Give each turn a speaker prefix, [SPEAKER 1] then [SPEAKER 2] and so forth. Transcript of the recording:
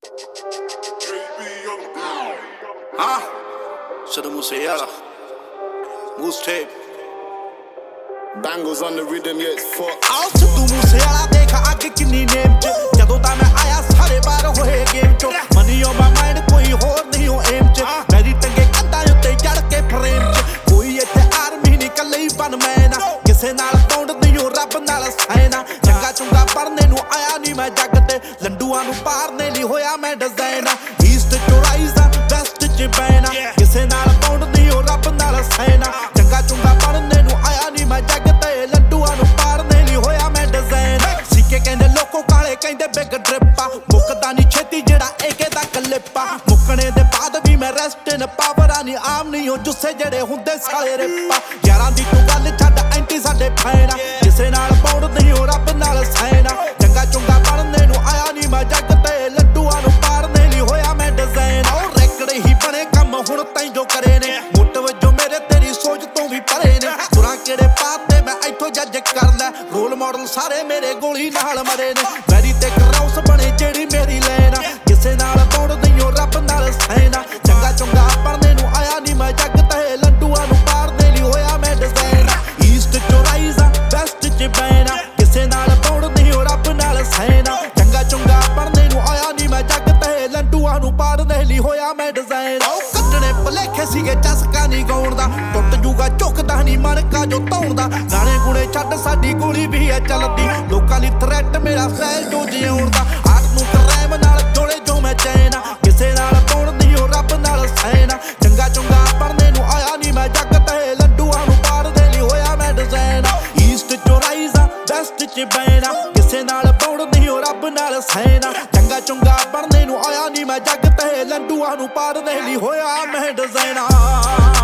[SPEAKER 1] Huh? Shoulda Musiala. Moose tape.
[SPEAKER 2] Bangles on the rhythm, yeah, it's fucked.
[SPEAKER 3] ਆਓ ਸਿੱਧੂ ਮੂਸੇਵਾਲਾ ਦੇਖ ਅੱਗ ਕਿੰਨੀ ਨੇਮ ਚ ਜਦੋਂ ਤਾਂ ਮੈਂ ਆਇਆ ਸਾਰੇ ਬਾਹਰ ਹੋਏ ਗੇਮ ਚੋਂ ਮਨੀ ਓ ਮਾਈ ਮਾਈਂਡ ਕੋਈ ਹੋਰ ਨਹੀਂ ਉਹ ਏਮ ਚ ਮੇਰੀ ਟੰਗੇ ਕੰਧਾਂ ਉੱਤੇ ਚੜ ਕੇ ਫਰੇਮ ਚ ਕੋਈ ਇੱਥੇ ਆਰਮੀ ਨਹੀਂ ਕੱਲੇ ਹੀ ਬਨ ਮੈਂ ਨਾ ਕਿਸੇ ਨਾਲ ਪੌਂਡ ਨਹੀਂ ਉਹ ਰੱਬ ਨਾਲ ਸੈਨਾ ਚੰਗਾ ਚੁੰਗਾ ਪੜਨੇ ਨੂੰ ਆਇਆ ਨਹੀਂ ਮੈਂ ਜੱਗ ਤੇ ਲੰਡੂਆਂ ਨੂੰ ਪਾਰਨੇ ਲਈ ਹੋਇਆ ਮੈਂ ਡਿਜ਼ਾਈਨ ਈਸਟ ਚੋਂ ਰਾਈਜ਼ ਆ ਵੈਸਟ ਚ ਬੈਨਾ ਕਿਸੇ ਨਾਲ ਪੌਂਡ ਨਹੀਂ ਉਹ ਰੱਬ ਨਾਲ ਸੈਨਾ ਚੰਗਾ ਚੁੰਗਾ ਪੜਨੇ ਨੂੰ ਆਇਆ ਨਹੀਂ ਮੈਂ ਜੱਗ ਤੇ ਲੰਡੂਆਂ ਨੂੰ ਪਾਰਨੇ ਲਈ ਹੋਇਆ ਮੈਂ ਡਿਜ਼ਾਈਨ ਸਿੱਕੇ ਕਹਿੰਦੇ ਲੋਕੋ ਕਾਲੇ ਕਹਿੰਦੇ ਬਿਗ ਡ੍ਰਿਪਾ ਮੁੱਕਦਾ ਨਹੀਂ ਛੇਤੀ ਜਿਹੜਾ ਏਕੇ ਦਾ ਕਲਿੱਪਾ ਮੁੱਕਣੇ ਦੇ ਬਾਅਦ ਵੀ ਮੈਂ ਰੈਸਟ ਇਨ ਪਾਵਰਾਂ ਨਹੀਂ ਆਮ ਨਹੀਂ ਹੋ ਜੁੱਸੇ ਜਿਹੜੇ ਹੁੰਦੇ ਸਾਲੇ ਰਿਪਾ ਯਾਰਾਂ ਦੀ ਤੂੰ ਗੱਲ ਛੱਡ ਐਂਟੀ ਸਾਡੇ ਫੈਨਾ ਕਿਸੇ ਨਾਲ ਪੌਂਡ ਨਹੀਂ ਹੋ ਰੱਬ ਨਾਲ ਸੈਨਾ ਚੰਗਾ ਚੁੰਗਾ ਪੜਨੇ ਨੂੰ ਆਇਆ ਨਹੀਂ ਮੈਂ ਜੱਗ ਤੇ ਲੰਡੂਆਂ ਨੂੰ ਪਾਰਨੇ ਲਈ ਹੋਇਆ ਮੈਂ ਡਿਜ਼ਾਈਨ ਉਹ ਰੈਕੜ ਹੀ ਬਣੇ ਕੰਮ ਹੁਣ ਤੈਂ ਜੋ ਕਰੇ ਨੇ ਮੁੱਟ ਵਜੋਂ ਮੇਰੇ ਤੇਰੀ ਸੋਚ ਤੋਂ ਵੀ ਪਰੇ ਨੇ ਤੁਰਾਂ ਕਿਹੜੇ ਪਾਤੇ ਮੈਂ ਇੱਥੋਂ ਜੱਜ ਕਰ ਲੈ ਰੋਲ ਮਾਡਲ ਸਾਰੇ ਮੇਰੇ ਗੋਲੀ ਨਾਲ ਮਰੇ ਨੇ ਮੈਰੀ ਤੇ ਕਰਾਉਸ ਬਣੇ ਜਿਹੜੀ ਮੇਰੀ ਲੈਨ ਕਿਸੇ ਨਾਲ ਪੌਂਡ ਨਹੀਂ ਹੋ ਰੱਬ ਨਾਲ ਸੈਨਾ ਚੰਗਾ ਚੁੰਗਾ ਪੜਨੇ ਨੂੰ ਆਇਆ ਨਹੀਂ ਮੈਂ ਜੱਗ ਤੇ ਲੰਡੂਆਂ ਨੂੰ ਪਾਰਨੇ ਲਈ ਹੋਇਆ ਮੈਂ ਡਿਜ਼ਾਈਨ ਈਸਟ ਚੋਂ ਰਾਈਜ਼ ਆ ਵੈਸਟ ਚ ਬੈਨਾ ਕਿਸੇ ਨਾਲ ਪੌਂਡ ਨਹੀਂ ਹੋ ਰੱਬ ਨਾਲ ਸੈਨਾ ਚੰਗਾ ਚੁੰਗਾ ਪੜਨੇ ਨੂੰ ਆਇਆ ਨਹੀਂ ਮੈਂ ਜੱਗ ਤੇ ਲੰਡੂਆਂ ਨੂੰ ਪਾਰਨੇ ਲਈ ਹੋਇਆ ਮੈਂ ਡਿਜ਼ਾਈਨ ਉਹ ਕੱਟਣੇ ਭਲੇਖੇ ਸੀਗੇ ਚਸਕਾ ਨਹੀਂ ਗਾਉਣ ਦਾ ਟੁੱਟ ਜੂਗਾ ਝੁਕਦਾ ਨਹੀਂ ਮਣਕਾ ਜੋ ਧੌਣ ਦਾ ਗਾਣੇ ਗੁਣੇ ਛੱਡ ਸਾਡੀ ਗੋਲੀ ਵੀ ਹੈ ਚੱਲਦੀ ਲੋਕਾਂ ਲਈ ਥ੍ਰੈਟ ਮੇਰਾ ਸਹਿਲ ਜੋ ਜਿਉਣ ਦਾ ਆਟ ਨੂੰ ਕਰੈਮ ਨਾਲ ਜੋੜੇ ਜੋ ਮੈਂ ਚੈਨਾ ਕਿਸੇ ਨਾਲ ਪੌਂਡ ਨਹੀਂ ਹੋ ਰੱਬ ਨਾਲ ਸੈਨਾ ਚੰਗਾ ਚੁੰਗਾ ਪੜਨੇ ਨੂੰ ਆਇਆ ਨਹੀਂ ਮੈਂ ਜੱਗ ਤੇ ਲੰਡੂਆਂ ਨੂੰ ਪਾਰਦੇ ਲਈ ਹੋਇਆ ਮੈਂ ਡਿਜ਼ਾਈਨ ਈਸਟ ਚੋਂ ਰਾਈਜ਼ ਆ ਵੈਸਟ ਚ ਬੈਨਾ ਕਿਸੇ ਨਾਲ ਪੌਂਡ ਨਹੀਂ ਹੋ ਰੱਬ ਨਾਲ ਸੈਨਾ ਚੰਗਾ ਚੁੰਗਾ ਪੜਨੇ ਨੂੰ ਆਇਆ ਨਹੀਂ ਮੈਂ ਜੱਗ ਤੇ ਲੰਡੂਆਂ ਨੂੰ ਪਾਰਦੇ ਲਈ ਹੋਇਆ ਮੈਂ ਡਿਜ਼ਾਈਨ